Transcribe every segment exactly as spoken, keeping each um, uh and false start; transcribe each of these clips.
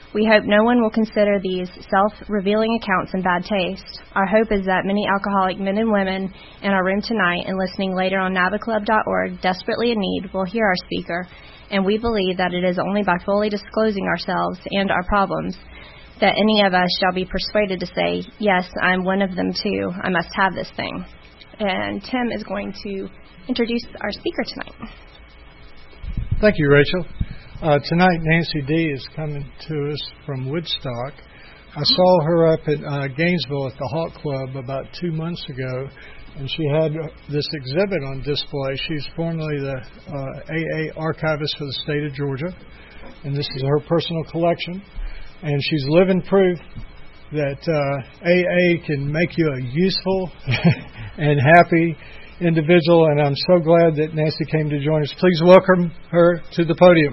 We hope no one will consider these self-revealing accounts in bad taste. Our hope is that many alcoholic men and women in our room tonight and listening later on nava club dot org, desperately in need, will hear our speaker, and we believe that it is only by fully disclosing ourselves and our problems that any of us shall be persuaded to say, yes, I'm one of them too. I must have this thing. And Tim is going to introduce our speaker tonight. Thank you, Rachel. Uh, tonight, Nancy D. is coming to us from Woodstock. I saw her up at uh, Gainesville at the Hawk Club about two months ago, and she had this exhibit on display. She's formerly the uh, A A archivist for the state of Georgia, and this is her personal collection. And she's living proof that uh, A A can make you a useful and happy individual, and I'm so glad that Nancy came to join us. Please welcome her to the podium.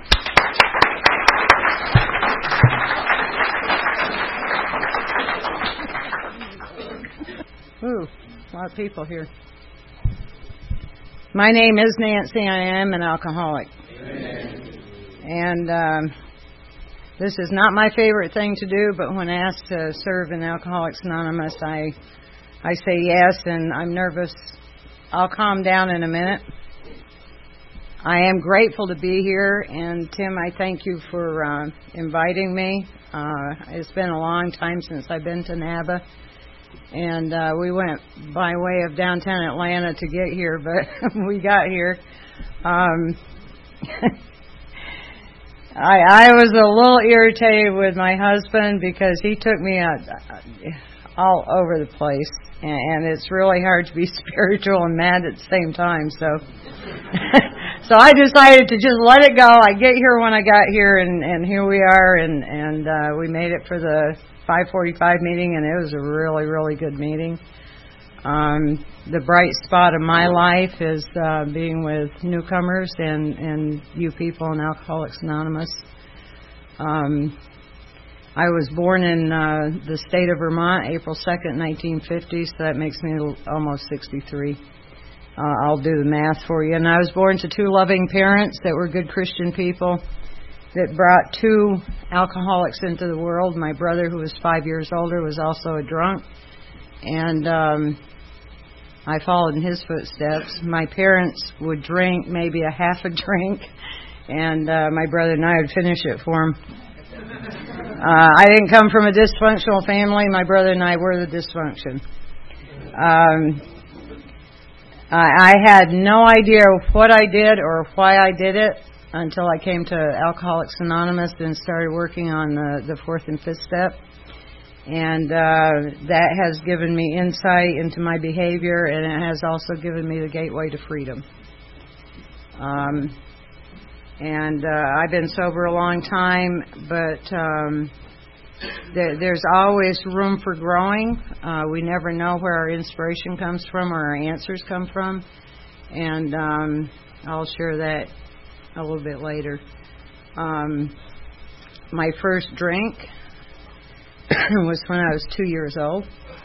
Ooh, a lot of people here. My name is Nancy. I am an alcoholic. Amen. And um, this is not my favorite thing to do, but when asked to serve in Alcoholics Anonymous, I I say yes, and I'm nervous. I'll calm down in a minute. I am grateful to be here, and Tim, I thank you for uh, inviting me. Uh, it's been a long time since I've been to NABA, and uh, we went by way of downtown Atlanta to get here, but we got here. Um, I, I was a little irritated with my husband because he took me out all over the place. And it's really hard to be spiritual and mad at the same time. So so I decided to just let it go. I get here when I got here, and, and here we are. And, and uh, we made it for the five forty-five meeting, and it was a really, really good meeting. Um, the bright spot of my life is uh, being with newcomers and, and you people in Alcoholics Anonymous. Um I was born in uh, the state of Vermont, April second, nineteen fifty, so that makes me almost sixty-three. Uh, I'll do the math for you. And I was born to two loving parents that were good Christian people that brought two alcoholics into the world. My brother, who was five years older, was also a drunk, and um, I followed in his footsteps. My parents would drink maybe a half a drink, and uh, my brother and I would finish it for him. Uh, I didn't come from a dysfunctional family. My brother and I were the dysfunction. Um, I, I had no idea what I did or why I did it until I came to Alcoholics Anonymous and started working on the, the fourth and fifth step. And uh, that has given me insight into my behavior, and it has also given me the gateway to freedom. Um And uh, I've been sober a long time, but um, there, there's always room for growing. Uh, we never know where our inspiration comes from or our answers come from. And um, I'll share that a little bit later. Um, my first drink was when I was two years old.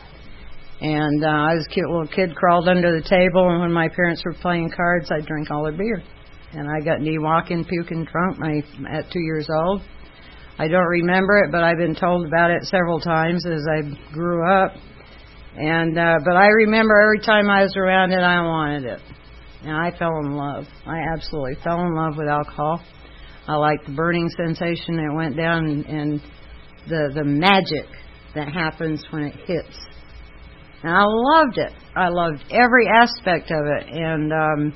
And uh, I was a cute little kid, crawled under the table, and when my parents were playing cards, I'd drink all their beer. And I got knee walking, puking drunk my, at two years old. I don't remember it, but I've been told about it several times as I grew up. And uh, but I remember every time I was around it, I wanted it. And I fell in love. I absolutely fell in love with alcohol. I liked the burning sensation that went down and, and the the magic that happens when it hits. And I loved it. I loved every aspect of it. And um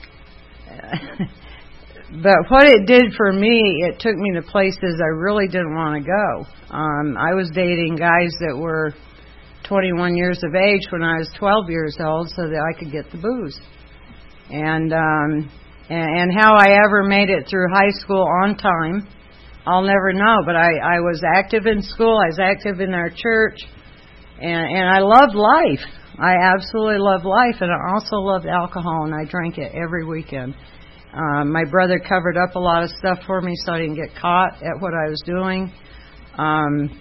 but what it did for me, it took me to places I really didn't want to go. Um, I was dating guys that were twenty-one years of age when I was twelve years old so that I could get the booze. And, um, and, and how I ever made it through high school on time, I'll never know. But I, I was active in school. I was active in our church. And, and I loved life. I absolutely loved life, and I also loved alcohol, and I drank it every weekend. Um, my brother covered up a lot of stuff for me so I didn't get caught at what I was doing. Um,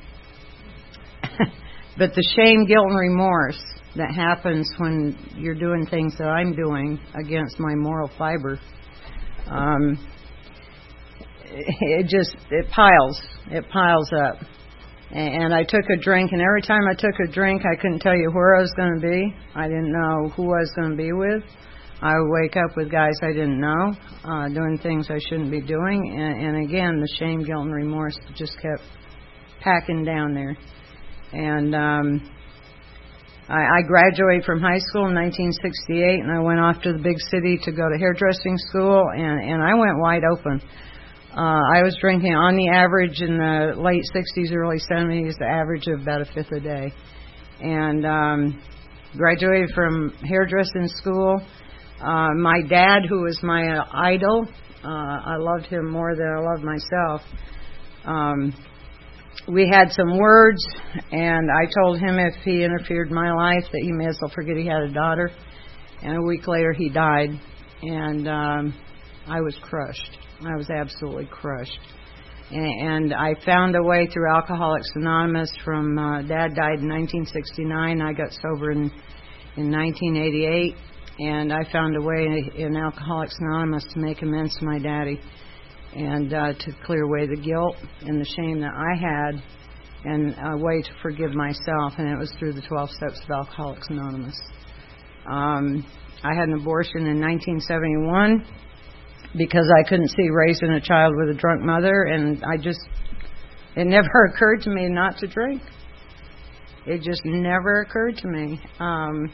but the shame, guilt, and remorse that happens when you're doing things that I'm doing against my moral fiber, um, it just, it piles. It piles up. And I took a drink, and every time I took a drink, I couldn't tell you where I was going to be. I didn't know who I was going to be with. I would wake up with guys I didn't know, uh, doing things I shouldn't be doing. And, and again, the shame, guilt, and remorse just kept packing down there. And um, I, I graduated from high school in nineteen sixty-eight, and I went off to the big city to go to hairdressing school, and, and I went wide open. Uh, I was drinking on the average in the late sixties, early seventies, the average of about a fifth a day. And um, graduated from hairdressing school. Uh, my dad, who was my uh, idol, uh, I loved him more than I loved myself. Um, we had some words, and I told him if he interfered in my life that he may as well forget he had a daughter. And a week later, he died, and um, I was crushed. I was absolutely crushed. And, and I found a way through Alcoholics Anonymous from, uh, Dad died in nineteen sixty-nine. I got sober in, in nineteen eighty-eight. And I found a way in Alcoholics Anonymous to make amends to my daddy and uh, to clear away the guilt and the shame that I had and a way to forgive myself. And it was through the twelve steps of Alcoholics Anonymous. Um, I had an abortion in nineteen seventy-one because I couldn't see raising a child with a drunk mother. And I just, it never occurred to me not to drink. It just never occurred to me. Um,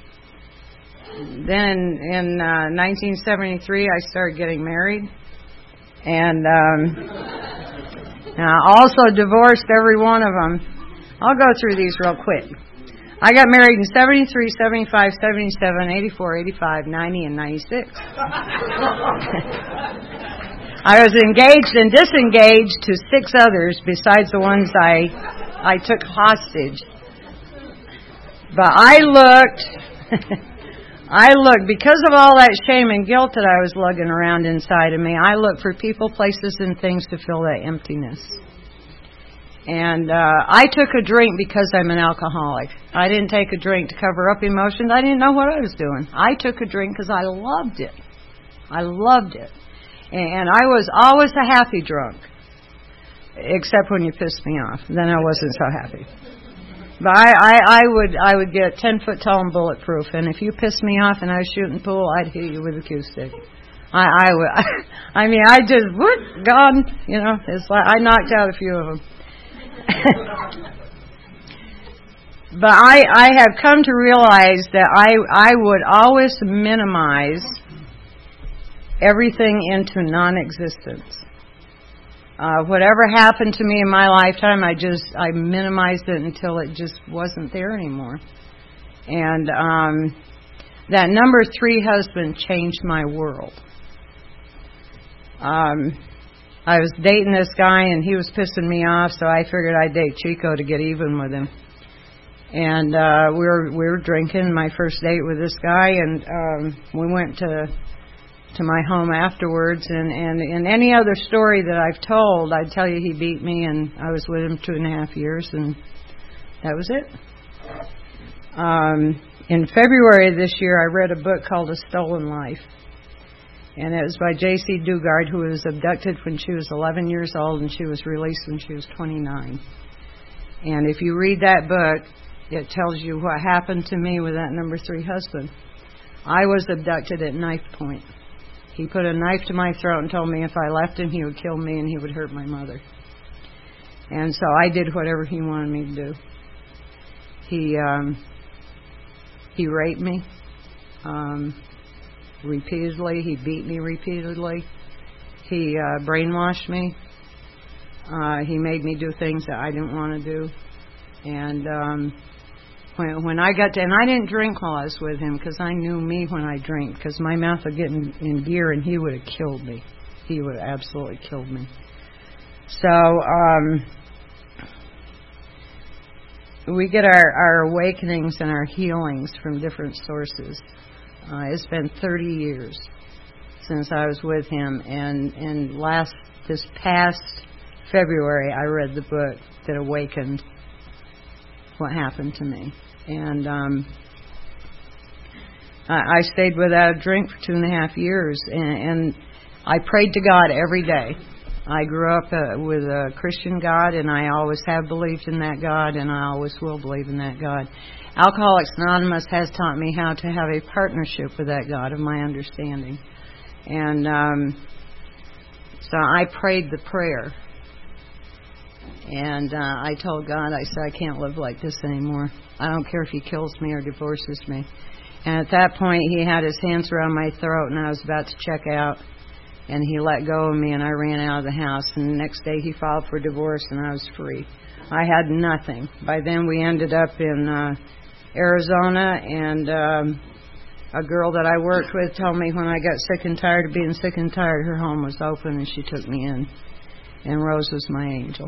Then in uh, nineteen seventy-three, I started getting married, and um, I also divorced every one of them. I'll go through these real quick. I got married in seventy-three, seventy-five, seventy-seven, eighty-four, eighty-five, ninety, and ninety-six. I was engaged and disengaged to six others besides the ones I I took hostage. But I looked... I looked, because of all that shame and guilt that I was lugging around inside of me, I looked for people, places, and things to fill that emptiness. And uh, I took a drink because I'm an alcoholic. I didn't take a drink to cover up emotions. I didn't know what I was doing. I took a drink because I loved it. I loved it. And I was always a happy drunk, except when you pissed me off. Then I wasn't so happy. But I, I, I would I would get ten foot tall and bulletproof, and if you pissed me off and I was shooting pool, I'd hit you with a cue stick. I I would. I, I mean, I just whoop gone. You know, it's like I knocked out a few of them. But I I have come to realize that I I would always minimize everything into non-existence. Uh, whatever happened to me in my lifetime, I just, I minimized it until it just wasn't there anymore. And um, that number three husband changed my world. Um, I was dating this guy, and he was pissing me off, so I figured I'd date Chico to get even with him. And uh, we were we were drinking my first date with this guy, and um, we went to... to my home afterwards, and, and in any other story that I've told, I'd tell you he beat me, and I was with him two and a half years, and that was it. Um, in February of this year, I read a book called A Stolen Life, and it was by J C Dugard, who was abducted when she was eleven years old, and she was released when she was twenty-nine. And if you read that book, it tells you what happened to me with that number three husband. I was abducted at knife point. He put a knife to my throat and told me if I left him, he would kill me and he would hurt my mother. And so I did whatever he wanted me to do. He um, he raped me um, repeatedly. He beat me repeatedly. He uh, brainwashed me. Uh, he made me do things that I didn't want to do. And um, When, when I got to, and I didn't drink while I was with him because I knew me when I drank, because my mouth would get in, in gear and he would have killed me. He would have absolutely killed me. So um, we get our, our awakenings and our healings from different sources. Uh, it's been thirty years since I was with him, and, and last this past February I read the book that awakened what happened to me. And um, I, I stayed without a drink for two and a half years, and, and I prayed to God every day. I grew up uh, with a Christian God, and I always have believed in that God, and I always will believe in that God. Alcoholics Anonymous has taught me how to have a partnership with that God of my understanding. And um, so I prayed the prayer. And uh, I told God, I said, I can't live like this anymore. I don't care if He kills me or divorces me. And at that point, He had His hands around my throat, and I was about to check out. And He let go of me, and I ran out of the house. And the next day, He filed for divorce, and I was free. I had nothing. By then, we ended up in uh, Arizona, and um, a girl that I worked with told me when I got sick and tired of being sick and tired, her home was open, and she took me in. And Rose was my angel.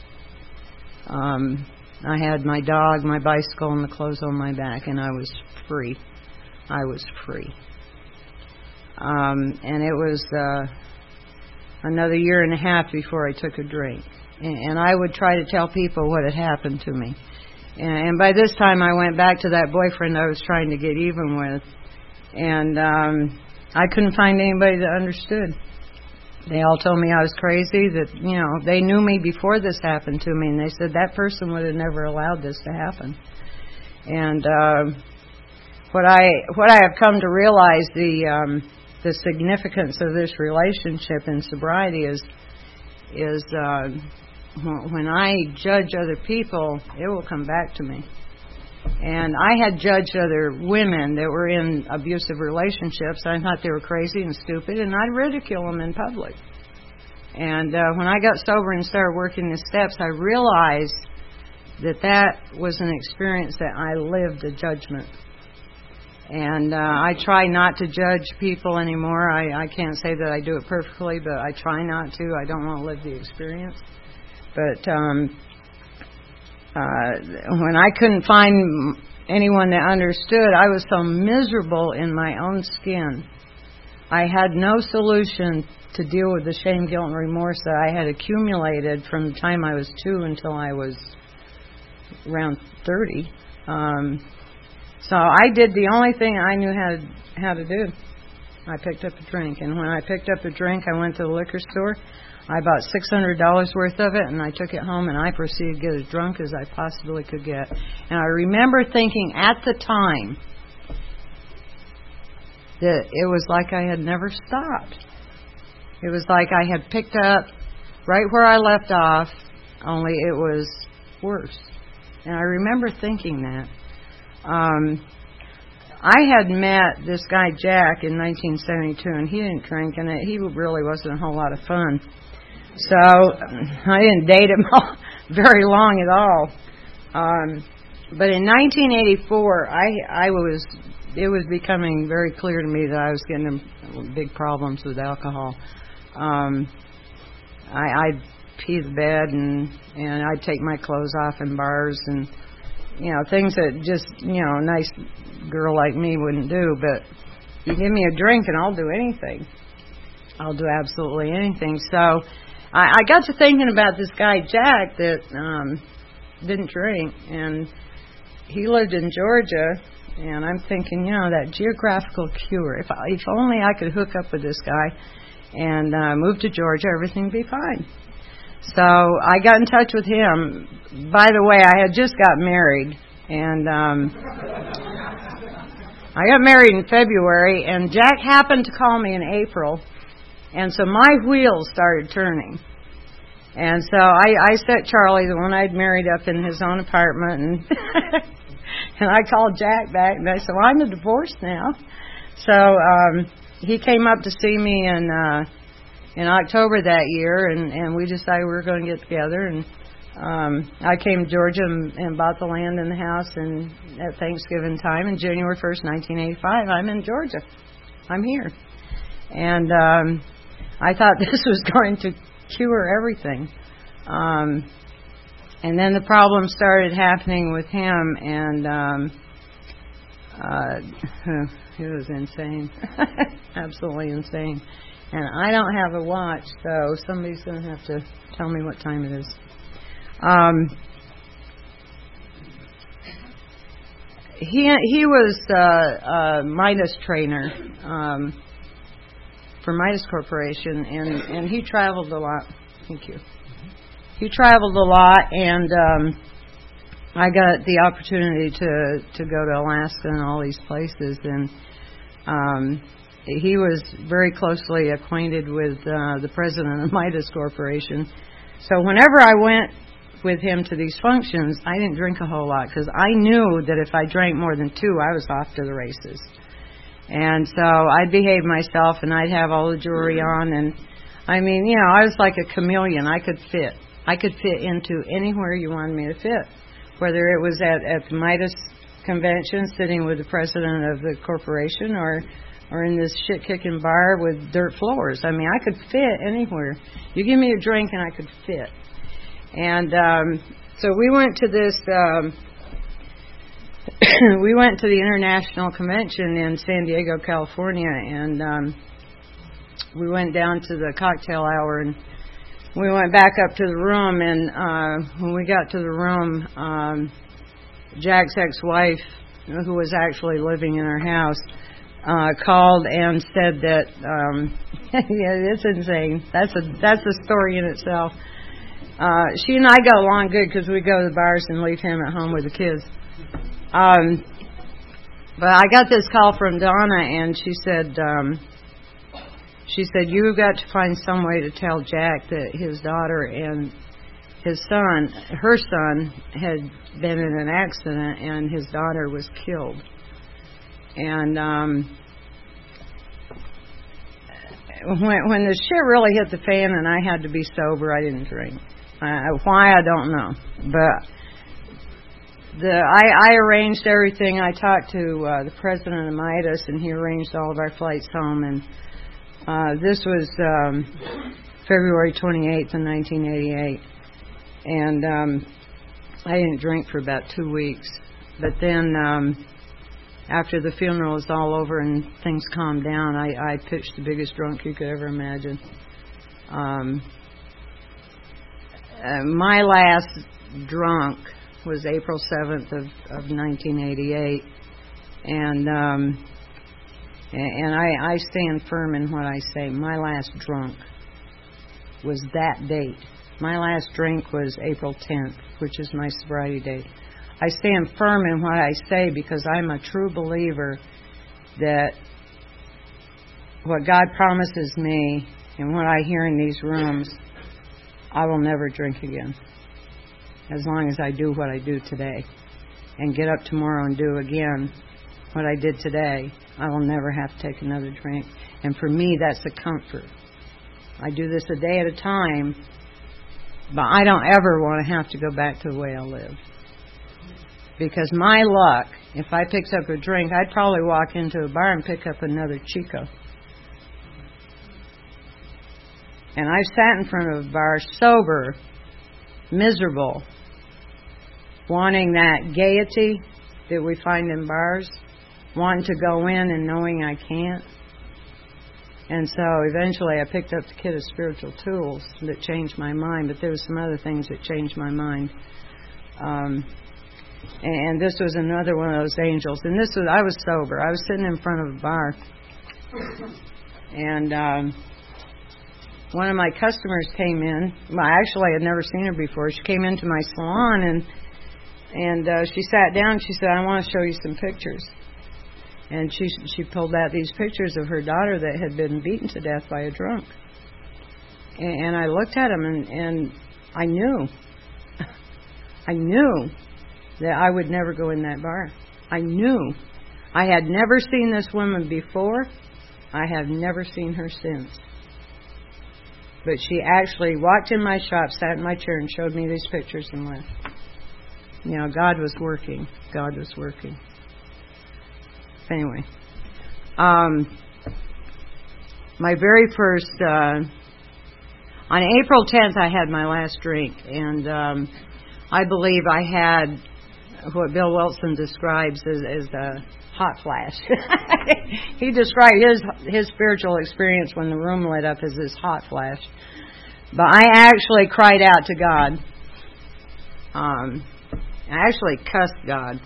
Um, I had my dog, my bicycle, and the clothes on my back, and I was free. I was free. Um, and it was uh, another year and a half before I took a drink. And, and I would try to tell people what had happened to me. And, and by this time, I went back to that boyfriend I was trying to get even with. And um, I couldn't find anybody that understood. They all told me I was crazy, that, you know, they knew me before this happened to me, and they said that person would have never allowed this to happen. And uh, what I what I have come to realize, the um, the significance of this relationship in sobriety is is uh, when I judge other people, it will come back to me. And I had judged other women that were in abusive relationships. I thought they were crazy and stupid, and I'd ridicule them in public. And uh, when I got sober and started working the steps, I realized that that was an experience that I lived a judgment. And uh, I try not to judge people anymore. I, I can't say that I do it perfectly, but I try not to. I don't want to live the experience. But um, uh, when I couldn't find anyone that understood, I was so miserable in my own skin. I had no solution to deal with the shame, guilt, and remorse that I had accumulated from the time I was two until I was around thirty. Um, so I did the only thing I knew how to, how to do. I picked up a drink. And when I picked up a drink, I went to the liquor store. I bought six hundred dollars worth of it, and I took it home, and I proceeded to get as drunk as I possibly could get. And I remember thinking at the time that it was like I had never stopped. It was like I had picked up right where I left off, only it was worse. And I remember thinking that. Um, I had met this guy Jack in nineteen seventy-two, and he didn't drink, and it, he really wasn't a whole lot of fun. So I didn't date him very long at all. Um, but in nineteen eighty-four, I I was it was becoming very clear to me that I was getting big problems with alcohol. Um, I, I'd pee the bed, and and I'd take my clothes off in bars, and you know, things that just, you know, a nice girl like me wouldn't do. But you give me a drink and I'll do anything. I'll do absolutely anything. So I, I got to thinking about this guy, Jack, that um, didn't drink. And he lived in Georgia. And I'm thinking, you know, that geographical cure. If, I, if only I could hook up with this guy and uh, move to Georgia, everything would be fine. So I got in touch with him. By the way, I had just got married, and um, I got married in February, and Jack happened to call me in April, and so my wheels started turning. And so I, I set Charlie, the one I'd married, up in his own apartment, and and I called Jack back, and I said, well, I'm divorced now. So um, he came up to see me, and uh, in October that year, and, and we decided we were going to get together. And um, I came to Georgia and, and bought the land and the house, and at Thanksgiving time, and January first, nineteen eighty-five, I'm in Georgia. I'm here. And um, I thought this was going to cure everything. Um, and then the problem started happening with him, and um, uh, it was insane. Absolutely insane. And I don't have a watch, so somebody's going to have to tell me what time it is. Um, he he was uh, a Midas trainer um, for Midas Corporation, and, and he traveled a lot. Thank you. He traveled a lot, and um, I got the opportunity to, to go to Alaska and all these places, and um, he was very closely acquainted with uh, the president of Midas Corporation. So whenever I went with him to these functions, I didn't drink a whole lot because I knew that if I drank more than two, I was off to the races. And so I'd behave myself, and I'd have all the jewelry on, and I mean, you know, I was like a chameleon. I could fit. I could fit into anywhere you wanted me to fit, whether it was at, at the Midas convention sitting with the president of the corporation or or in this shit-kicking bar with dirt floors. I mean, I could fit anywhere. You give me a drink and I could fit. And um, so we went to this, um, we went to the International Convention in San Diego, California, and um, we went down to the cocktail hour, and we went back up to the room, and uh, when we got to the room, um, Jack's ex-wife, who was actually living in our house, uh, called and said that, um, yeah, it's insane. That's a that's a story in itself. Uh, she and I got along good because we go to the bars and leave him at home with the kids. Um, but I got this call from Donna, and she said, um, she said, you've got to find some way to tell Jack that his daughter and his son, her son, had been in an accident and his daughter was killed. And um, when, when the shit really hit the fan and I had to be sober, I didn't drink. Uh, why, I don't know. But the I, I arranged everything. I talked to uh, the president of Midas, and he arranged all of our flights home. And uh, this was um, February twenty-eighth in nineteen eighty-eight. And um, I didn't drink for about two weeks. But then um, after the funeral was all over and things calmed down, I, I pitched the biggest drunk you could ever imagine. Um, uh, my last drunk was April seventh of, of nineteen eighty-eight. And um, and I, I stand firm in what I say. My last drunk was that date. My last drink was April tenth, which is my sobriety date. I stand firm in what I say because I'm a true believer that what God promises me and what I hear in these rooms, I will never drink again. As long as I do what I do today and get up tomorrow and do again what I did today, I will never have to take another drink. And for me, that's a comfort. I do this a day at a time, but I don't ever want to have to go back to the way I lived. Because my luck, if I picked up a drink, I'd probably walk into a bar and pick up another Chico. And I've sat in front of a bar sober, miserable, wanting that gaiety that we find in bars, wanting to go in and knowing I can't. And so eventually I picked up the kit of spiritual tools that changed my mind, but there was some other things that changed my mind. Um, and this was another one of those angels. And this was, I was sober. I was sitting in front of a bar. And um, one of my customers came in. Well, actually, I had never seen her before. She came into my salon, and and uh, she sat down. She said, I want to show you some pictures. And she she pulled out these pictures of her daughter that had been beaten to death by a drunk. And, and I looked at them, and, and I knew. I knew that I would never go in that bar. I knew. I had never seen this woman before. I have never seen her since. But she actually walked in my shop, sat in my chair, and showed me these pictures and left. You know, God was working. God was working. Anyway, um, my very first, uh, on April tenth, I had my last drink, and um, I believe I had what Bill Wilson describes as, as a hot flash. He described his his spiritual experience when the room lit up as this hot flash. But I actually cried out to God. Um, I actually cussed God.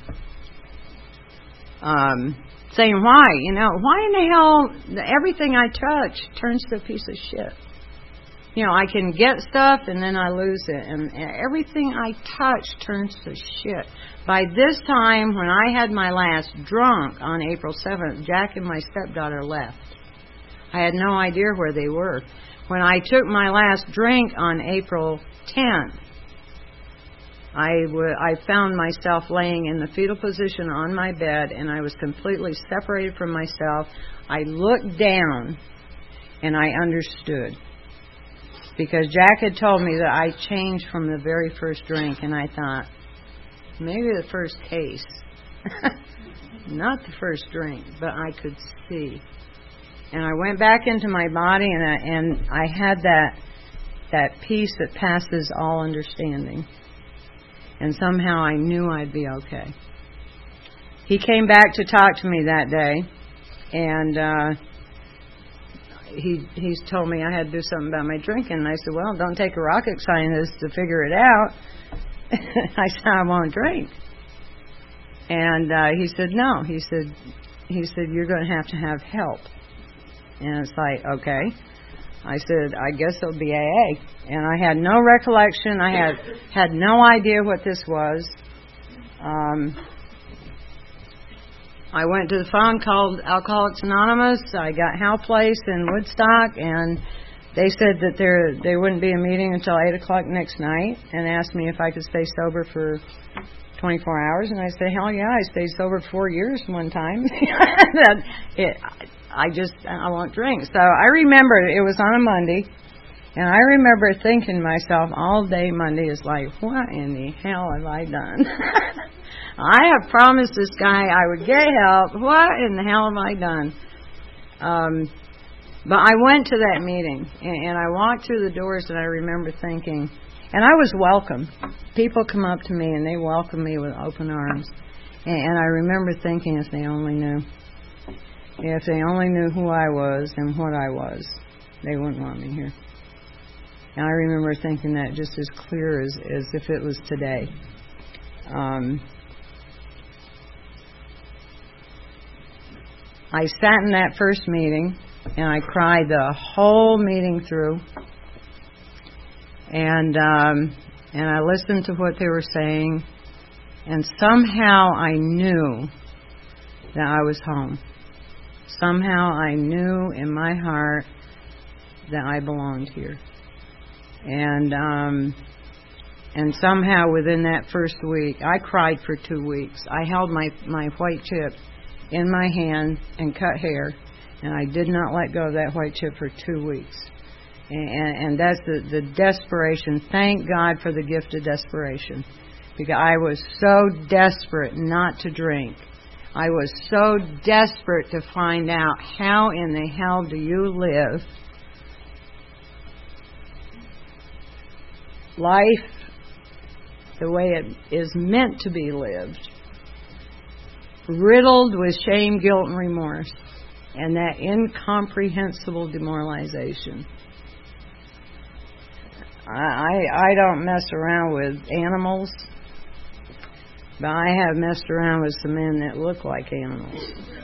Um, saying, why? You know, why in the hell everything I touch turns to a piece of shit? you know, I can get stuff and then I lose it. And everything I touch turns to shit. By this time, when I had my last drunk on April seventh, Jack and my stepdaughter left. I had no idea where they were. When I took my last drink on April tenth, I, w- I found myself laying in the fetal position on my bed, and I was completely separated from myself. I looked down, and I understood. Because Jack had told me that I changed from the very first drink, and I thought, maybe the first case. Not the first drink, but I could see. And I went back into my body, and I, and I had that that peace that passes all understanding. And somehow I knew I'd be okay. He came back to talk to me that day, and uh, he he's told me I had to do something about my drinking. And I said, well, don't take a rocket scientist to figure it out. I said, I won't drink. And uh, he said, no. He said, he said, you're going to have to have help. And it's like, okay. I said, I guess it'll be A A. And I had no recollection. I had had no idea what this was. Um, I went to the phone, called Alcoholics Anonymous. I got Hal Place in Woodstock, and they said that there there wouldn't be a meeting until eight o'clock next night, and asked me if I could stay sober for twenty-four hours. And I said, hell yeah, I stayed sober four years one time. that it, I just, I won't drink. So I remember it was on a Monday, and I remember thinking to myself all day Monday is like, what in the hell have I done? I have promised this guy I would get help. What in the hell have I done? Um, but I went to that meeting, and, and I walked through the doors, and I remember thinking, and I was welcome. People come up to me, and they welcome me with open arms. And, and I remember thinking, if they only knew. If they only knew who I was and what I was, they wouldn't want me here. And I remember thinking that just as clear as, as if it was today. Um, I sat in that first meeting, and I cried the whole meeting through. And um, and I listened to what they were saying, and somehow I knew that I was home. Somehow I knew in my heart that I belonged here. And um, and somehow within that first week, I cried for two weeks. I held my, my white chip in my hand and cut hair, and I did not let go of that white chip for two weeks. And, and, and that's the, the desperation. Thank God for the gift of desperation. Because I was so desperate not to drink. I was so desperate to find out how in the hell do you live life the way it is meant to be lived, riddled with shame, guilt, and remorse, and that incomprehensible demoralization. I, I, I don't mess around with animals. But I have messed around with some men that look like animals.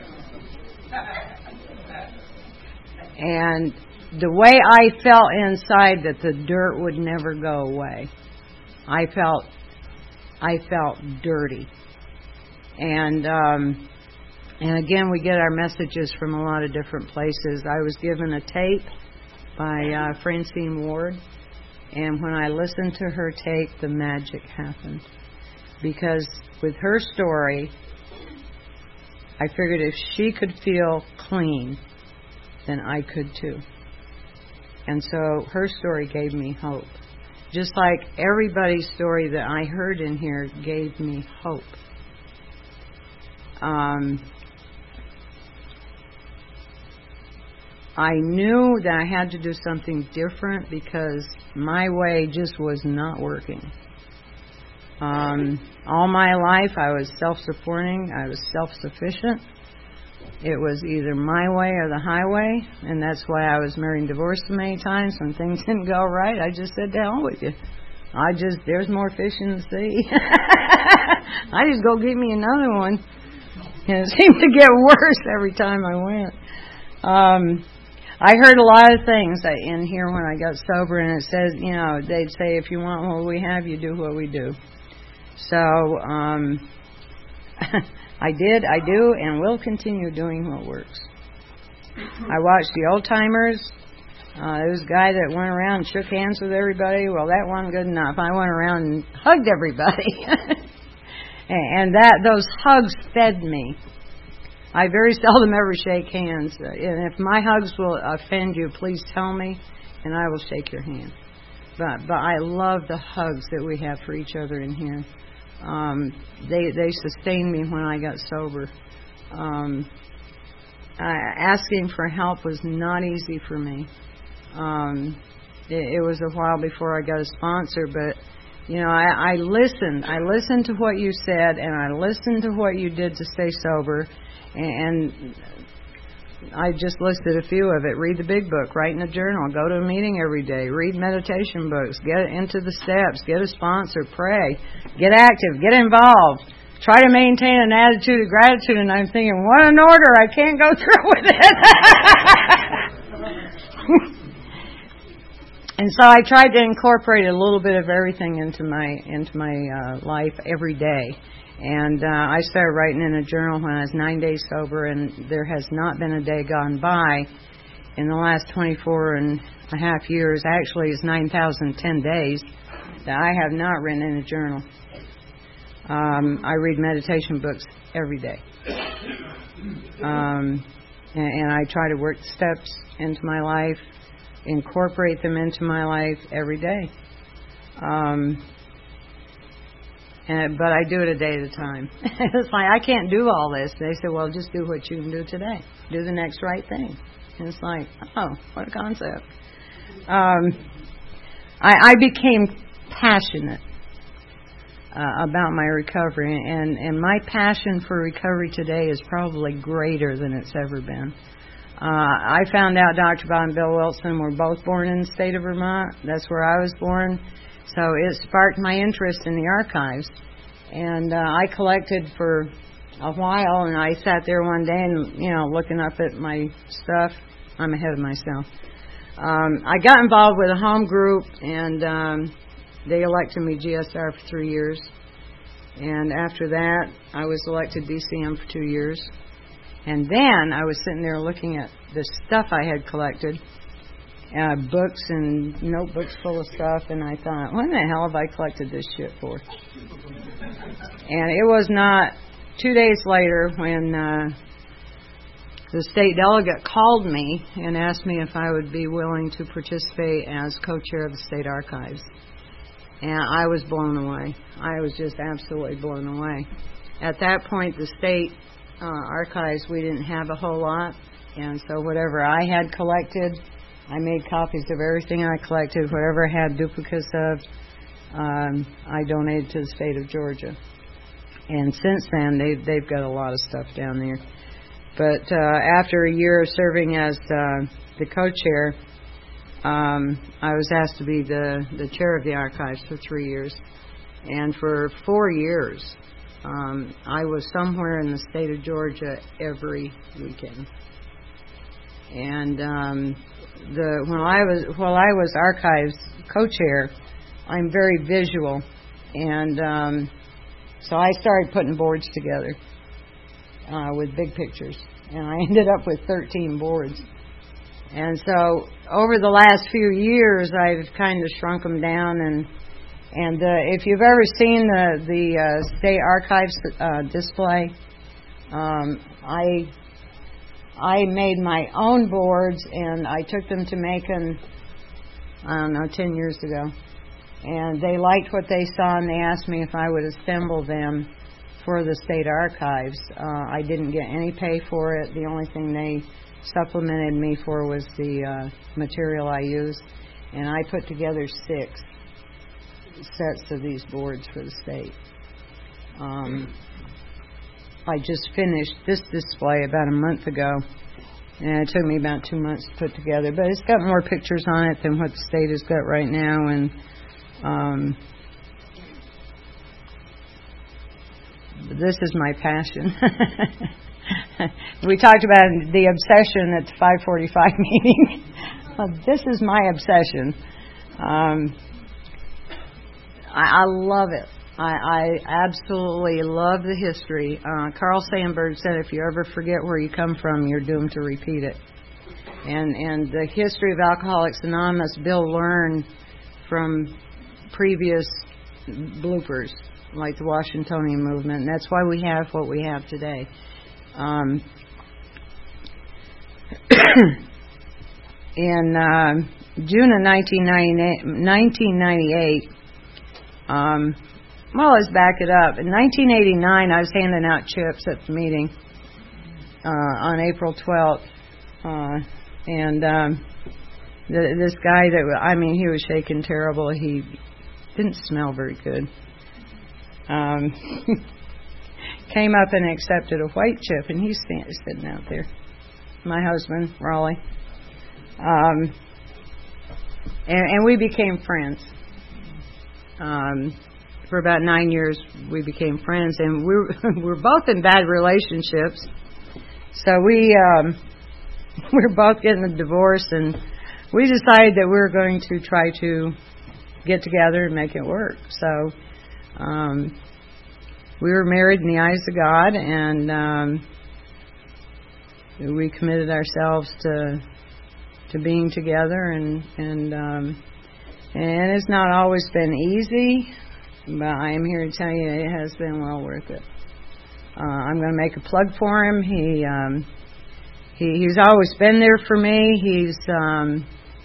And the way I felt inside that the dirt would never go away. I felt, I felt dirty. And um, and again, we get our messages from a lot of different places. I was given a tape by uh, Francine Ward, and when I listened to her tape, the magic happened. Because with her story, I figured if she could feel clean, then I could too. And so her story gave me hope. Just like everybody's story that I heard in here gave me hope. Um, I knew that I had to do something different because my way just was not working. Um, all my life I was self-supporting, I was self-sufficient. It was either my way or the highway, and that's why I was married and divorced so many times. When things didn't go right, I just said, to hell with you. I just, there's more fish in the sea. I just go get me another one. And it seemed to get worse every time I went. Um, I heard a lot of things in here when I got sober, and it says, you know, they'd say, if you want what we have, you do what we do. So um, I did, I do, and will continue doing what works. I watched the old timers. Uh, there was a guy that went around and shook hands with everybody. Well, that wasn't good enough. I went around and hugged everybody. And that those hugs fed me. I very seldom ever shake hands. And if my hugs will offend you, please tell me, and I will shake your hand. But but I love the hugs that we have for each other in here. Um, they they sustained me when I got sober. Um, I, asking for help was not easy for me. Um, it, it was a while before I got a sponsor, but you know, I, I listened. I listened to what you said, and I listened to what you did to stay sober. And I just listed a few of it. Read the big book, write in a journal, go to a meeting every day, read meditation books, get into the steps, get a sponsor, pray, get active, get involved, try to maintain an attitude of gratitude. And I'm thinking, what an order! I can't go through with it. And so I tried to incorporate a little bit of everything into my into my uh, life every day. And uh, I started writing in a journal when I was nine days sober, and there has not been a day gone by in the last twenty-four and a half years. Actually, it's nine thousand ten days that I have not written in a journal. Um, I read meditation books every day. Um, and, and I try to work the steps into my life, incorporate them into my life every day. Um, and, but I do it a day at a time. It's like, I can't do all this. They say, well, just do what you can do today. Do the next right thing. And it's like, oh, what a concept. Um, I, I became passionate uh, about my recovery, and, and my passion for recovery today is probably greater than it's ever been. Uh, I found out Doctor Bob and Bill Wilson were both born in the state of Vermont. That's where I was born. So it sparked my interest in the archives. And uh, I collected for a while, and I sat there one day and, you know, looking up at my stuff. I'm ahead of myself. Um, I got involved with a home group, and um, they elected me G S R for three years. And after that, I was elected D C M for two years. And then I was sitting there looking at the stuff I had collected, uh, books and notebooks full of stuff, and I thought, what in the hell have I collected this shit for? And it was not two days later when uh, the state delegate called me and asked me if I would be willing to participate as co-chair of the state archives. And I was blown away. I was just absolutely blown away. At that point, the state uh, archives, we didn't have a whole lot. And so whatever I had collected, I made copies of everything I collected. Whatever I had duplicates of, um, I donated to the state of Georgia. And since then, they've, they've got a lot of stuff down there. But uh, after a year of serving as uh, the co-chair, um, I was asked to be the, the chair of the archives for three years. And for four years, um, I was somewhere in the state of Georgia every weekend. And um, the when I was while I was archives co-chair, I'm very visual, and um, so I started putting boards together uh, with big pictures, and I ended up with thirteen boards. And so over the last few years, I've kind of shrunk them down, and and uh, if you've ever seen the the uh, state archives uh, display, um, I. I made my own boards, and I took them to Macon, I don't know, ten years ago. And they liked what they saw, and they asked me if I would assemble them for the state archives. Uh, I didn't get any pay for it. The only thing they supplemented me for was the uh, material I used. And I put together six sets of these boards for the state. Um, I just finished this display about a month ago, and it took me about two months to put together. But it's got more pictures on it than what the state has got right now, and um, this is my passion. we talked about the obsession at the five forty-five meeting. Well, this is my obsession. Um, I, I love it. I, I absolutely love the history. Uh, Carl Sandburg said, if you ever forget where you come from, you're doomed to repeat it. And and the history of Alcoholics Anonymous, Bill learned from previous bloopers, like the Washingtonian movement, and that's why we have what we have today. Um, in uh, June of nineteen ninety-eight, um, well, let's back it up. In nineteen eighty-nine, I was handing out chips at the meeting uh, on April twelfth, uh, and um, th- this guy that, I mean, he was shaking terrible. He didn't smell very good. Um, came up and accepted a white chip, and he's stand, sitting out there. My husband, Raleigh. Um, and, and we became friends. Um, for about nine years, we became friends, and we were, we were both in bad relationships. So we um, we were both getting a divorce, and we decided that we were going to try to get together and make it work. So um, we were married in the eyes of God, and um, we committed ourselves to to being together, and and um, and it's not always been easy, but I am here to tell you it has been well worth it. Uh, I'm going to make a plug for him. He um, he he's always been there for me. He's um,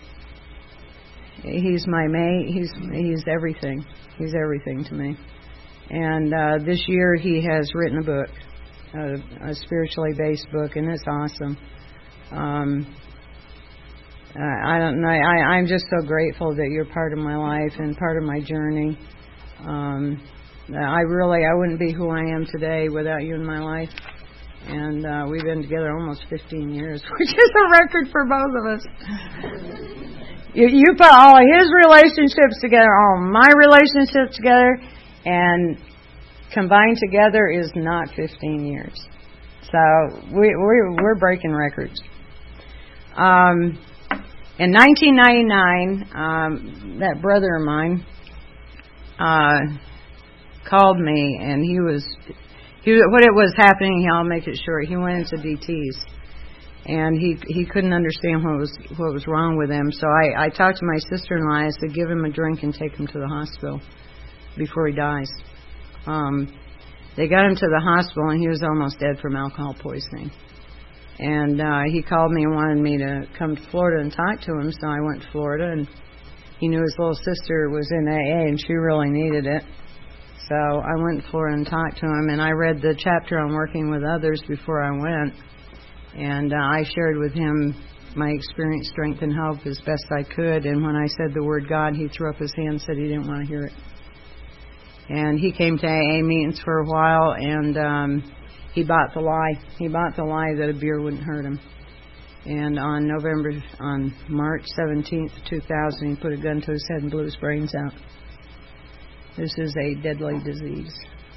he's my mate. He's he's everything. He's everything to me. And uh, this year he has written a book, a, a spiritually based book, and it's awesome. Um, uh, I don't know. I, I'm just so grateful that you're part of my life and part of my journey. Um, I really, I wouldn't be who I am today without you in my life. And uh, we've been together almost fifteen years, which is a record for both of us. you, you put all of his relationships together, all of my relationships together, and combined together is not fifteen years. So we, we, we're breaking records. Um, in nineteen ninety-nine, um, that brother of mine uh, called me, and he was, he what it was happening. I'll make it short. He went into D Ts, and he he couldn't understand what was what was wrong with him. So I, I talked to my sister-in-law. I said, give him a drink and take him to the hospital before he dies. Um, they got him to the hospital, and he was almost dead from alcohol poisoning. And uh, he called me and wanted me to come to Florida and talk to him, so I went to Florida, and he knew his little sister was in A A, and she really needed it. So I went to Florida and talked to him, and I read the chapter on working with others before I went, and uh, I shared with him my experience, strength, and hope as best I could. And when I said the word God, he threw up his hand and said he didn't want to hear it. And he came to A A meetings for a while, and um, he bought the lie. He bought the lie that a beer wouldn't hurt him. And on November, on March seventeenth, two thousand, he put a gun to his head and blew his brains out. This is a deadly disease.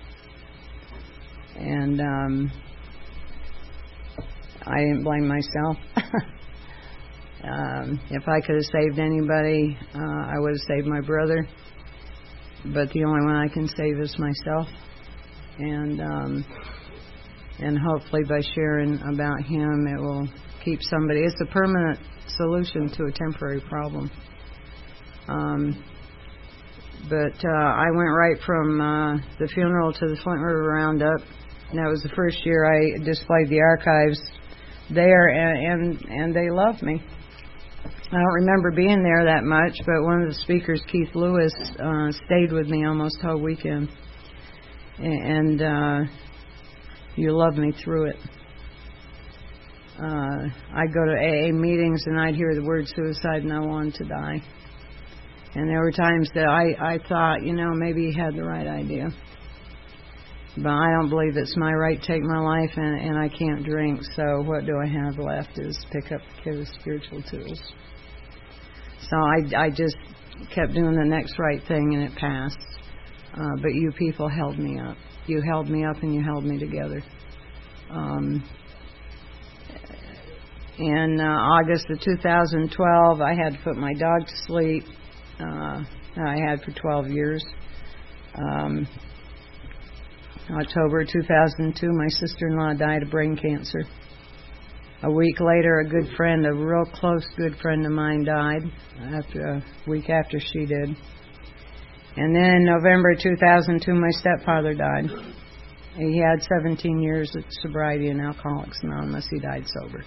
And um, I didn't blame myself. um, if I could have saved anybody, uh, I would have saved my brother. But the only one I can save is myself. And um, and hopefully by sharing about him, it will keep somebody. It's a permanent solution to a temporary problem. Um, but uh, I went right from uh, the funeral to the Flint River Roundup. And that was the first year I displayed the archives there, and, and, and they loved me. I don't remember being there that much, but one of the speakers, Keith Lewis, uh, stayed with me almost the whole weekend. And uh, you loved me through it. Uh, I'd go to A A meetings and I'd hear the word suicide and I wanted to die. And there were times that I, I thought, you know, maybe he had the right idea. But I don't believe it's my right to take my life, and, and I can't drink, so what do I have left is pick up the kid with spiritual tools. So I, I just kept doing the next right thing, and it passed. Uh, but you people held me up. You held me up, and you held me together. Um, in uh, August of two thousand twelve, I had to put my dog to sleep. Uh, I had for twelve years. Um, October two thousand two, my sister-in-law died of brain cancer. A week later, a good friend, a real close good friend of mine, died after a week after she did. And then in November two thousand two, my stepfather died. He had seventeen years of sobriety in Alcoholics Anonymous. He died sober.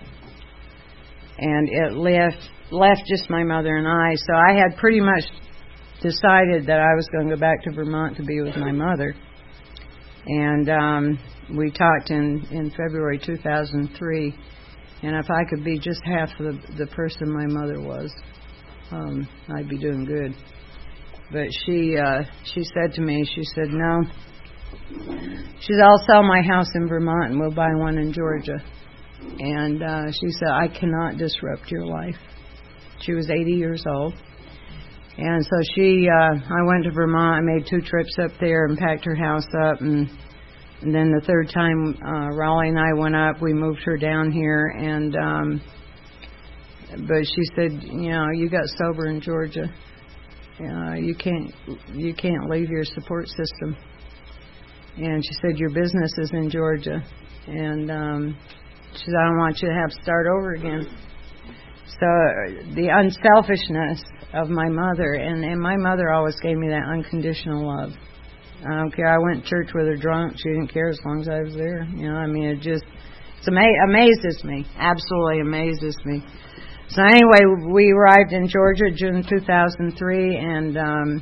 And it left left just my mother and I. So I had pretty much decided that I was going to go back to Vermont to be with my mother. And um, we talked in, in February two thousand three, and if I could be just half the, the person my mother was, um, I'd be doing good. But she uh, she said to me, she said, no. She said, I'll sell my house in Vermont and we'll buy one in Georgia. And uh, she said, I cannot disrupt your life. She was eighty years old. And so she, uh, I went to Vermont, I made two trips up there and packed her house up. And, and then the third time, uh, Raleigh and I went up, we moved her down here. And, um, but she said, you know, you got sober in Georgia. Uh, you can't, you can't leave your support system. And she said, your business is in Georgia. And, um, she said, I don't want you to have to start over again. So the unselfishness of my mother, and, and my mother always gave me that unconditional love. I don't care. I went to church with her drunk. She didn't care as long as I was there. You know, I mean, it just it's ama- amazes me. Absolutely amazes me. So anyway, we arrived in Georgia June two thousand three, and um,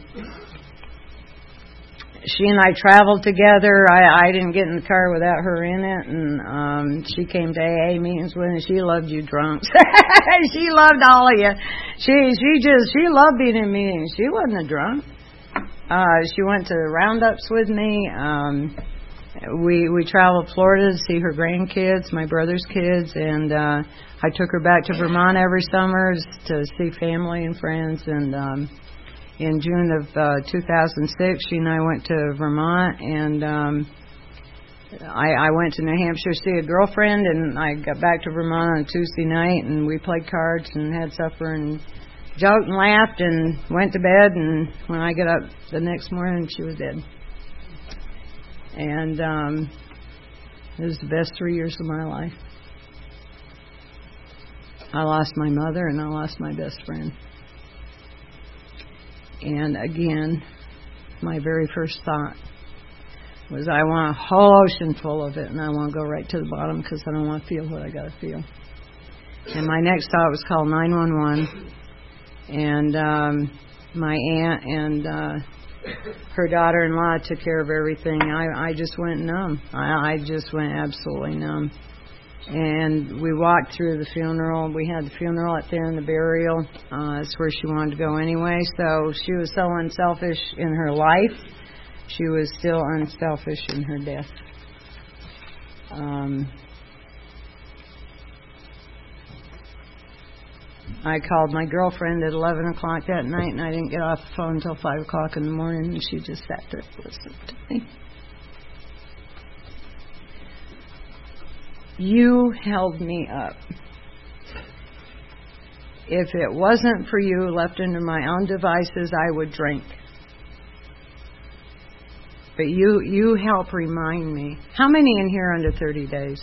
she and I traveled together. I, I didn't get in the car without her in it, and um, she came to A A meetings with me. She loved you drunks. She loved all of you. She she just she loved being in meetings. She wasn't a drunk. Uh, she went to roundups with me. Um, we we traveled Florida to see her grandkids, my brother's kids, and uh, I took her back to Vermont every summer to see family and friends. And um, in June of uh, two thousand six, she and I went to Vermont, and um, I, I went to New Hampshire to see a girlfriend, and I got back to Vermont on Tuesday night, and we played cards and had supper and joked and laughed and went to bed. And when I got up the next morning, she was dead. And um, it was the best three years of my life. I lost my mother, and I lost my best friend. And again, my very first thought was, I want a whole ocean full of it, and I want to go right to the bottom because I don't want to feel what I got to feel. And my next thought was call nine one one, and um, my aunt and uh, her daughter-in-law took care of everything. I, I just went numb. I, I just went absolutely numb. And we walked through the funeral. We had the funeral up there and the burial. Uh, that's where she wanted to go anyway. So she was so unselfish in her life. She was still unselfish in her death. Um, I called my girlfriend at eleven o'clock that night, and I didn't get off the phone until five o'clock in the morning, and she just sat there and listened to me. You held me up. If it wasn't for you, left under my own devices, I would drink. But you you help remind me. How many in here are under thirty days?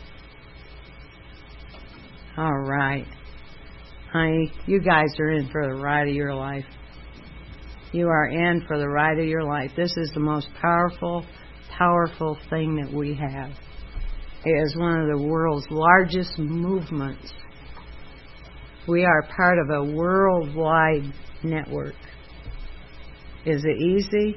All right. Honey, you guys are in for the ride of your life. You are in for the ride of your life. This is the most powerful, powerful thing that we have. It is one of the world's largest movements. We are part of a worldwide network. Is it easy?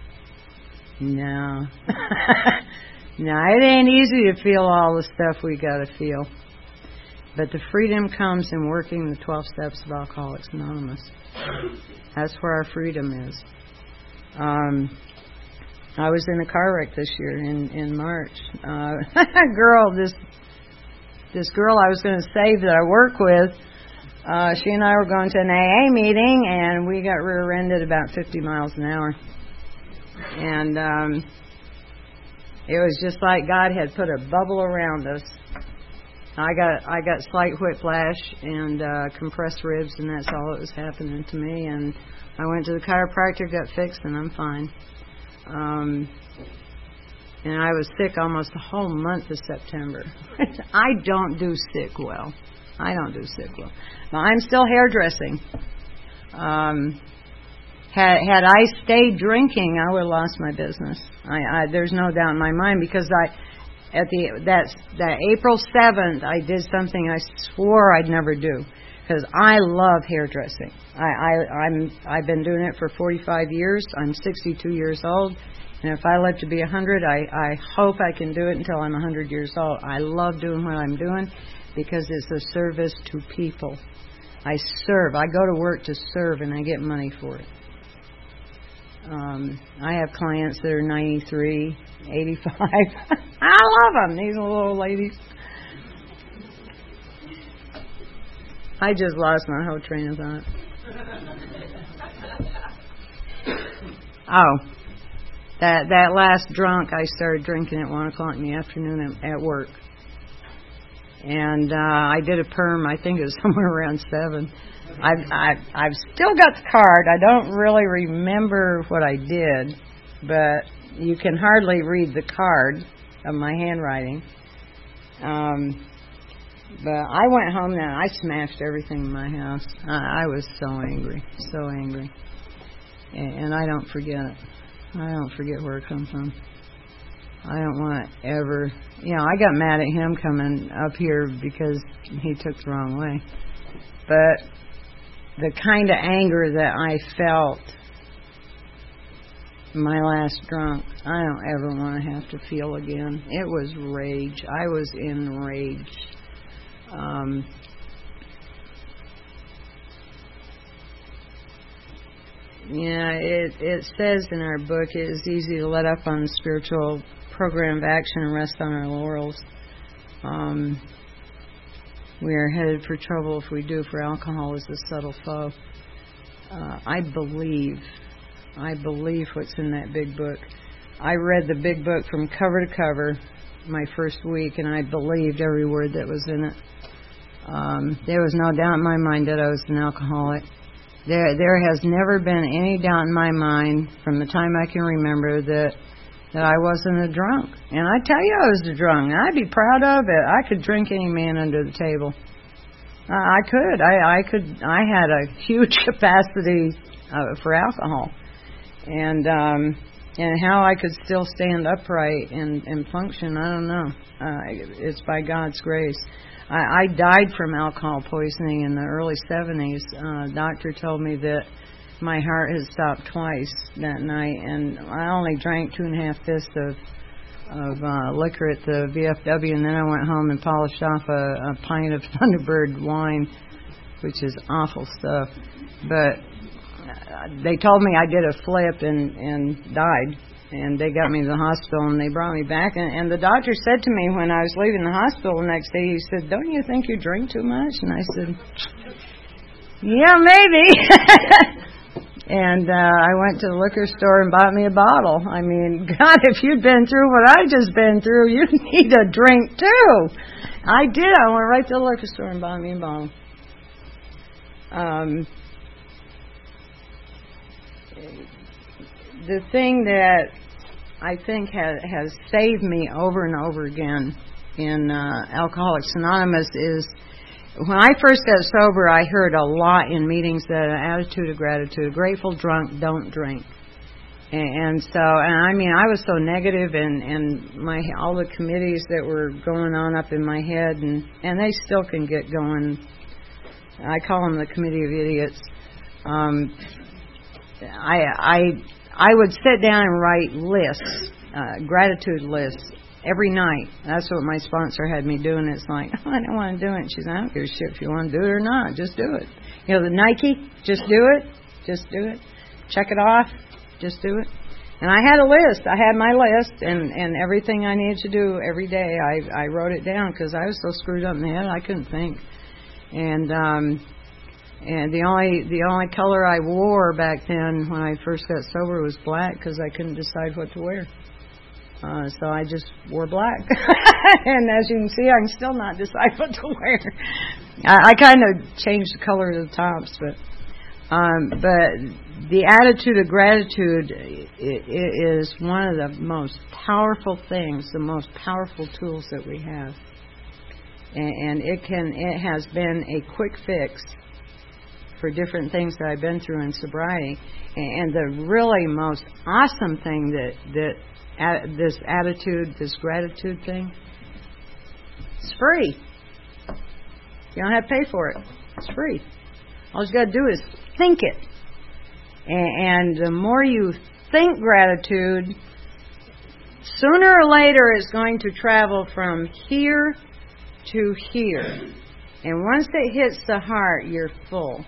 No. No, it ain't easy to feel all the stuff we got to feel. But the freedom comes in working the twelve steps of Alcoholics Anonymous. That's where our freedom is. Um, I was in a car wreck this year in, in March. Uh, girl, this this girl I was going to save that I work with, uh, she and I were going to an A A meeting, and we got rear-ended about fifty miles an hour. And um, it was just like God had put a bubble around us. I got I got slight whiplash and uh, compressed ribs, and that's all that was happening to me. And I went to the chiropractor, got fixed, and I'm fine. Um, and I was sick almost the whole month of September. I don't do sick well. I don't do sick well. Now, I'm still hairdressing. Um, had had I stayed drinking, I would have lost my business. I, I there's no doubt in my mind, because I at the that that April seventh I did something I swore I'd never do, because I love hairdressing. I, I I'm I've been doing it for forty-five years. I'm sixty-two years old, and if I live to be one hundred, I I hope I can do it until I'm one hundred years old. I love doing what I'm doing because it's a service to people. I serve. I go to work to serve, and I get money for it. Um, I have clients that are ninety-three, eighty-five. I love them, these little ladies. I just lost my whole train of thought. Oh, that that last drunk, I started drinking at one o'clock in the afternoon at, at work. And uh, I did a perm, I think it was somewhere around seven. I've, I've, I've still got the card. I don't really remember what I did, but you can hardly read the card of my handwriting. Um, but I went home then. I smashed everything in my house. I, I was so angry, so angry. And, and I don't forget it. I don't forget where it comes from. I don't want to ever, you know, I got mad at him coming up here because he took the wrong way. But the kind of anger that I felt my last drunk, I don't ever want to have to feel again. It was rage. I was enraged. Um, yeah, it, it says in our book, it is easy to let up on the spiritual program of action and rest on our laurels. Um, we are headed for trouble if we do, for alcohol is a subtle foe. Uh, I believe, I believe what's in that big book. I read the big book from cover to cover my first week, and I believed every word that was in it. Um, there was no doubt in my mind that I was an alcoholic. There, there has never been any doubt in my mind from the time I can remember that that I wasn't a drunk. And I tell you I was a drunk. I'd be proud of it. I could drink any man under the table. Uh, I could. I, I could. I had a huge capacity uh, for alcohol. And um, and how I could still stand upright and, and function, I don't know. Uh, it's by God's grace. I, I died from alcohol poisoning in the early seventies. Uh, doctor told me that my heart had stopped twice that night, and I only drank two and a half fists of of uh, liquor at the V F W, and then I went home and polished off a, a pint of Thunderbird wine, which is awful stuff. But uh, they told me I did a flip and, and died, and they got me to the hospital, and they brought me back, and, and the doctor said to me when I was leaving the hospital the next day, he said, "Don't you think you drink too much?" And I said, "Yeah, maybe." And uh, I went to the liquor store and bought me a bottle. I mean, God, if you'd been through what I've just been through, you need a drink too. I did. I went right to the liquor store and bought me a bottle. Um, the thing that I think has, has saved me over and over again in uh, Alcoholics Anonymous is, when I first got sober, I heard a lot in meetings that an attitude of gratitude, grateful drunk, don't drink. And, and so, and I mean, I was so negative, and, and my all the committees that were going on up in my head, and, and they still can get going. I call them the committee of idiots. Um, I, I, I would sit down and write lists, uh, gratitude lists. Every night. That's what my sponsor had me doing. It's like, oh, I don't want to do it. She's like, I don't give a shit if you want to do it or not. Just do it. You know, the Nike, just do it. Just do it. Check it off. Just do it. And I had a list. I had my list, and, and everything I needed to do every day, I, I wrote it down because I was so screwed up in the head I couldn't think. And um, and the only the only color I wore back then when I first got sober was black because I couldn't decide what to wear. Uh, so I just wore black. And as you can see, I'm still not decided what to wear. I, I kind of changed the color of the tops, but um, but the attitude of gratitude it, it is one of the most powerful things, the most powerful tools that we have. And, and it can it has been a quick fix for different things that I've been through in sobriety. And, and the really most awesome thing that that this attitude, this gratitude thing, it's free. You don't have to pay for it. It's free. All you got to do is think it. And, and the more you think gratitude, sooner or later it's going to travel from here to here. And once it hits the heart, you're full.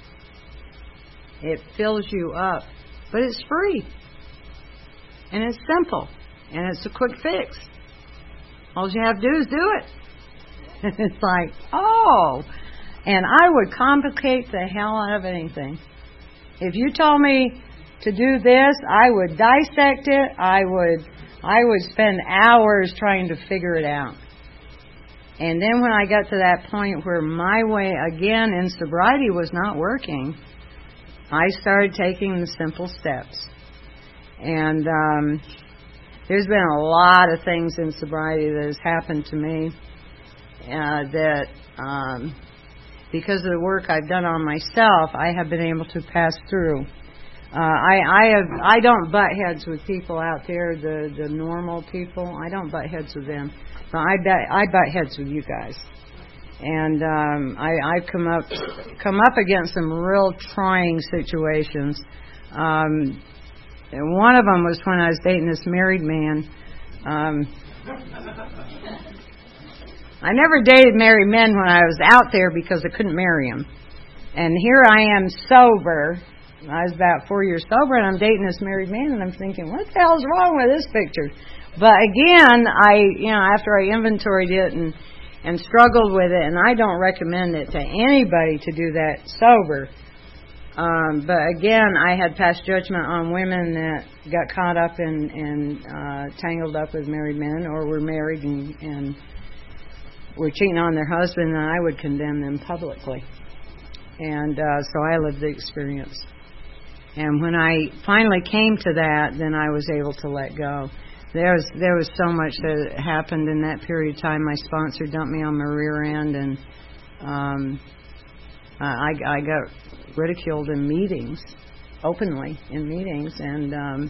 It fills you up. But it's free. And it's simple. And it's a quick fix. All you have to do is do it. It's like, oh. And I would complicate the hell out of anything. If you told me to do this, I would dissect it. I would I would spend hours trying to figure it out. And then when I got to that point where my way, again, in sobriety was not working, I started taking the simple steps. And um, there's been a lot of things in sobriety that has happened to me uh, that, um, because of the work I've done on myself, I have been able to pass through. Uh, I I have I don't butt heads with people out there, the the normal people. I don't butt heads with them. But I bet I butt heads with you guys. And um, I, I've come up come up against some real trying situations. Um, and one of them was when I was dating this married man. Um, I never dated married men when I was out there because I couldn't marry them. And here I am sober. I was about four years sober, and I'm dating this married man, and I'm thinking, what the hell's wrong with this picture? But again, I, you know, after I inventoried it and and struggled with it, and I don't recommend it to anybody to do that sober. Um, but again, I had passed judgment on women that got caught up in, and uh, tangled up with married men, or were married and, and were cheating on their husband, and I would condemn them publicly. And uh, so I lived the experience. And when I finally came to that, then I was able to let go. There was there was so much that happened in that period of time. My sponsor dumped me on my rear end, and um, I, I got ridiculed in meetings, openly in meetings, and um,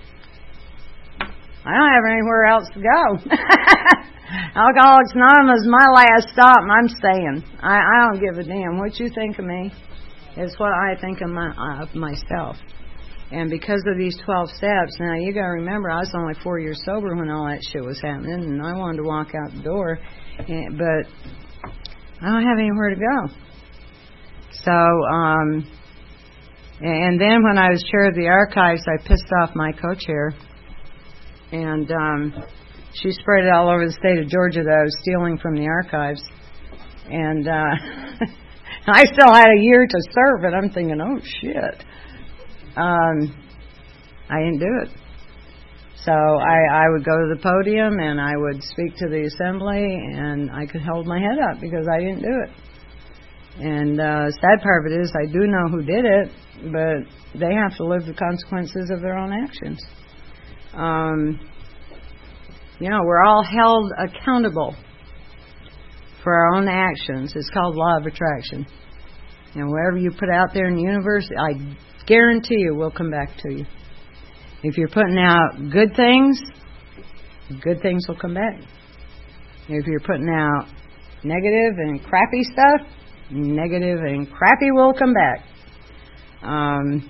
I don't have anywhere else to go. Alcoholics Anonymous is my last stop, and I'm staying. I, I don't give a damn what you think of me. It's what I think of, my, of myself. And because of these twelve steps, now you got to remember, I was only four years sober when all that shit was happening, and I wanted to walk out the door, and, but I don't have anywhere to go. So, um, and then when I was chair of the archives, I pissed off my co-chair, and um, she spread it all over the state of Georgia that I was stealing from the archives, and uh, I still had a year to serve it. I'm thinking, oh shit. Um, I didn't do it. So I, I would go to the podium and I would speak to the assembly, and I could hold my head up because I didn't do it. And uh, the sad part of it is I do know who did it, but they have to live the consequences of their own actions. Um, you know, we're all held accountable for our own actions. It's called law of attraction. And whatever you put out there in the universe, I guarantee you will come back to you. If you're putting out good things, good things will come back. If you're putting out negative and crappy stuff, negative and crappy will come back. Um,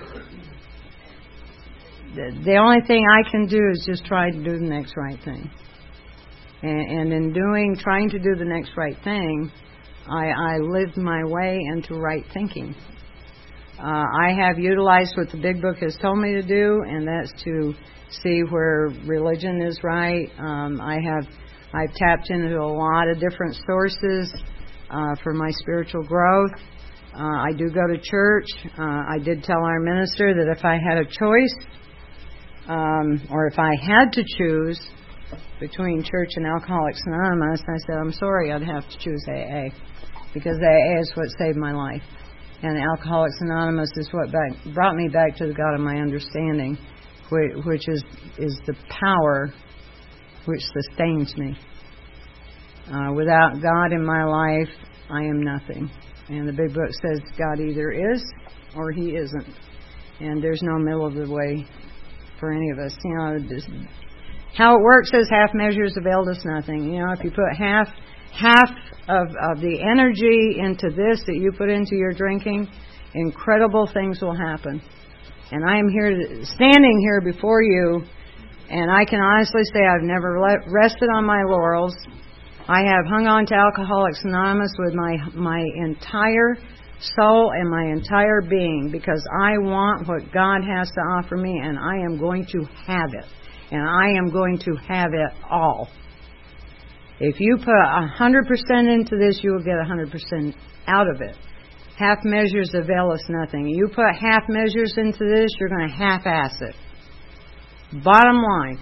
the, the only thing I can do is just try to do the next right thing. And, and in doing, trying to do the next right thing, I, I lived my way into right thinking. Uh, I have utilized what the Big Book has told me to do, and that's to see where religion is right. Um, I have I've tapped into a lot of different sources uh, for my spiritual growth. Uh, I do go to church. Uh, I did tell our minister that if I had a choice, Um, or if I had to choose between church and Alcoholics Anonymous, I said, I'm sorry, I'd have to choose A A, because A A is what saved my life. And Alcoholics Anonymous is what back, brought me back to the God of my understanding, which, which is, is the power which sustains me. Uh, without God in my life, I am nothing. And the big book says God either is or He isn't. And there's no middle of the way for any of us. You know, this, how it works is half measures availed us nothing. You know, if you put half half of, of the energy into this that you put into your drinking, incredible things will happen. And I am here, to, standing here before you, and I can honestly say I've never let, rested on my laurels. I have hung on to Alcoholics Anonymous with my my entire soul and my entire being, because I want what God has to offer me, and I am going to have it. And I am going to have it all. If you put one hundred percent into this, you will get one hundred percent out of it. Half measures avail us nothing. You put half measures into this, you're going to half-ass it. Bottom line.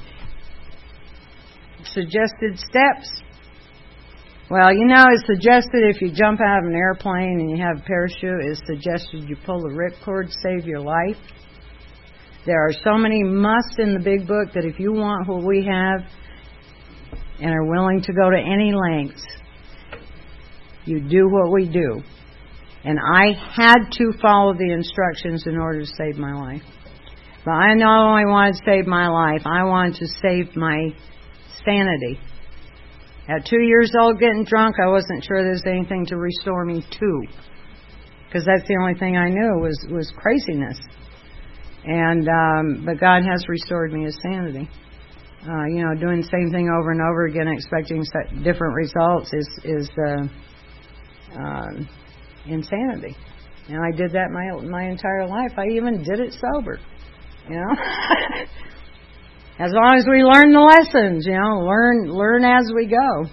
Suggested steps. Well, you know, it's suggested if you jump out of an airplane and you have a parachute, it's suggested you pull the ripcord, save your life. There are so many musts in the big book that if you want what we have and are willing to go to any lengths, you do what we do. And I had to follow the instructions in order to save my life. But I not only wanted to save my life, I wanted to save my sanity. At two years old getting drunk, I wasn't sure there was anything to restore me to. Because that's the only thing I knew was, was craziness. And um, but God has restored me to sanity. Uh, you know, doing the same thing over and over again, expecting different results is is uh, uh, insanity. And I did that my my entire life. I even did it sober. You know, as long as we learn the lessons, you know, learn learn as we go.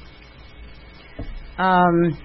Um,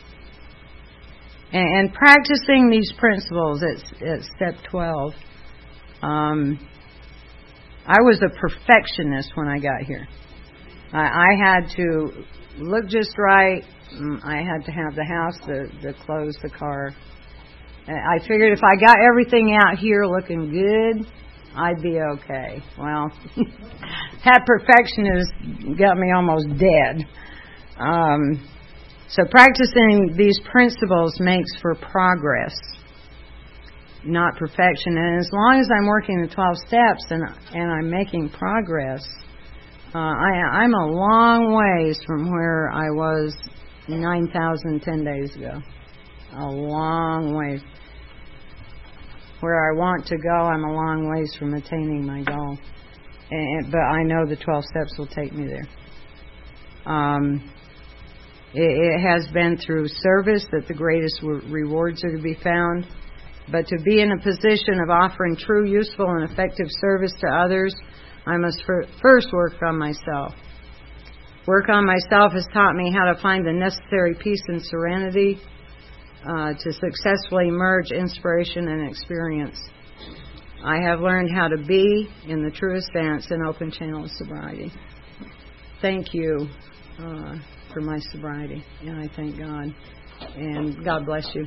and, and practicing these principles at, at step twelve. Um, I was a perfectionist when I got here. I, I had to look just right. I had to have the house, the, the clothes, the car. I figured if I got everything out here looking good, I'd be okay. Well, that perfectionist got me almost dead. Um, so practicing these principles makes for progress, not perfection. And as long as I'm working the twelve steps and and I'm making progress, uh, I, I'm a long ways from where I was nine thousand ten days ago. A long ways. Where I want to go, I'm a long ways from attaining my goal. And, but I know the twelve steps will take me there. Um, it, it has been through service that the greatest rewards are to be found. But to be in a position of offering true, useful, and effective service to others, I must first work on myself. Work on myself has taught me how to find the necessary peace and serenity uh, to successfully merge inspiration and experience. I have learned how to be in the truest sense an open channel of sobriety. Thank you uh, for my sobriety, and I thank God. And God bless you.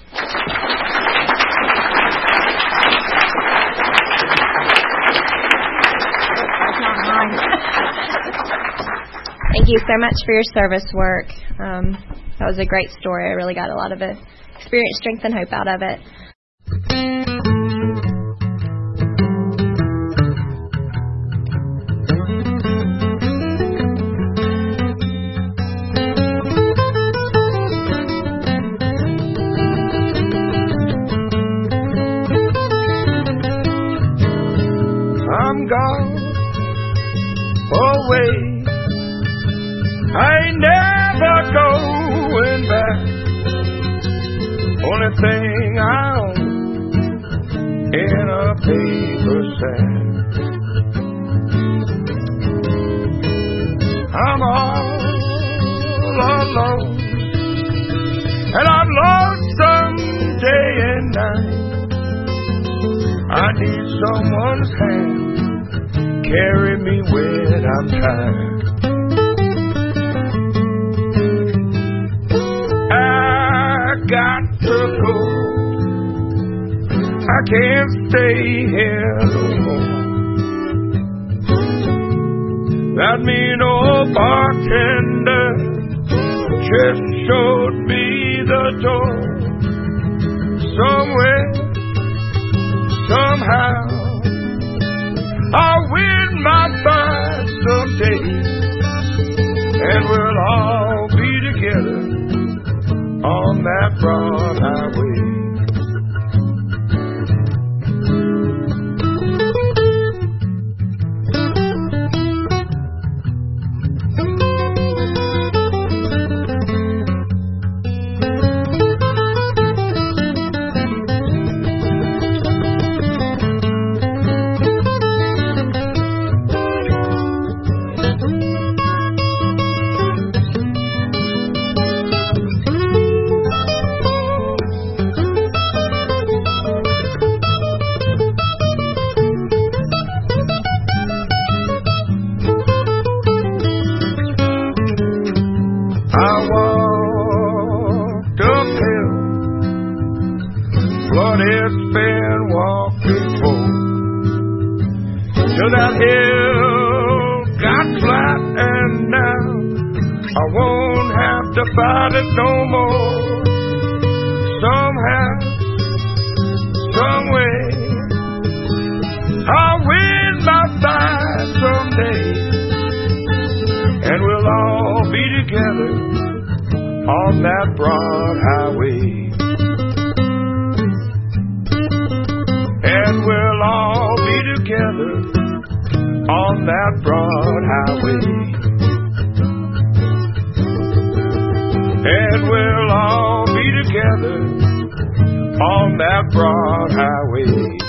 Thank you so much for your service work. Um, that was a great story. I really got a lot of it. Experience, strength, and hope out of it. I'm gone away. I ain't never going back. Only thing I own in a paper sack. I'm all alone, and I'm lonesome day and night. I need someone's hand carry me when I'm tired. I got to go. I can't stay here no more. That mean old bartender just showed me the door. Somewhere, somehow, I'll win my fight someday, and we'll all be together on that broad highway. I walked uphill, but it's been walked before, till that hill got flat, and now I won't have to fight it no more. Somehow, someway, I'll win my fight someday, and we'll all be together on that broad highway. And we'll all be together on that broad highway. And we'll all be together on that broad highway.